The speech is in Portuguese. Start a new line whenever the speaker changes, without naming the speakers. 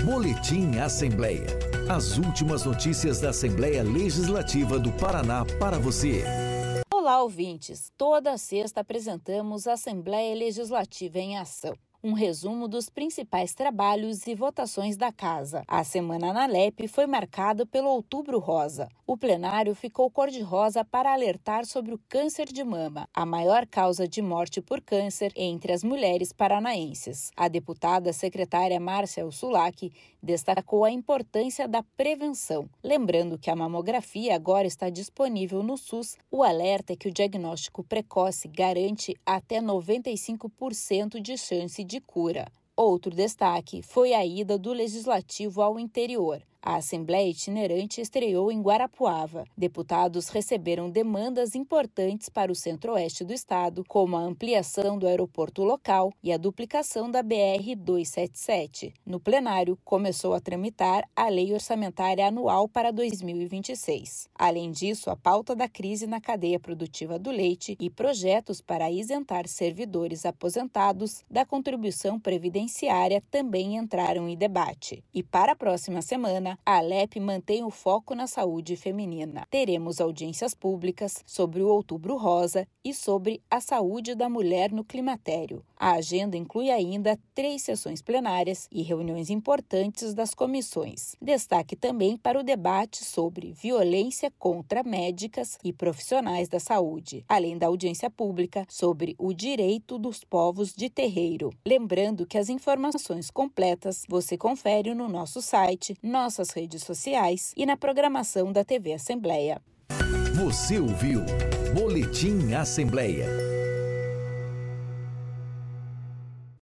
Boletim Assembleia. As últimas notícias da Assembleia Legislativa do Paraná para você.
Olá, ouvintes! Toda sexta apresentamos a Assembleia Legislativa em Ação. Um resumo dos principais trabalhos e votações da Casa. A semana na LEP foi marcada pelo Outubro Rosa. O plenário ficou cor-de-rosa para alertar sobre o câncer de mama, a maior causa de morte por câncer entre as mulheres paranaenses. A deputada secretária Márcia Ursulac destacou a importância da prevenção. Lembrando que a mamografia agora está disponível no SUS, o alerta é que o diagnóstico precoce garante até 95% de chance de cura. Outro destaque foi a ida do Legislativo ao interior. A Assembleia Itinerante estreou em Guarapuava. Deputados receberam demandas importantes para o centro-oeste do estado, como a ampliação do aeroporto local e a duplicação da BR-277. No plenário, começou a tramitar a Lei Orçamentária Anual para 2026. Além disso, a pauta da crise na cadeia produtiva do leite e projetos para isentar servidores aposentados da contribuição previdenciária também entraram em debate. E para a próxima semana, a ALEP mantém o foco na saúde feminina. Teremos audiências públicas sobre o Outubro Rosa e sobre a saúde da mulher no climatério. A agenda inclui ainda 3 sessões plenárias e reuniões importantes das comissões. Destaque também para o debate sobre violência contra médicas e profissionais da saúde, além da audiência pública sobre o direito dos povos de terreiro. Lembrando que as informações completas você confere no nosso site, nossas redes sociais e na programação da TV Assembleia.
Você ouviu Boletim Assembleia.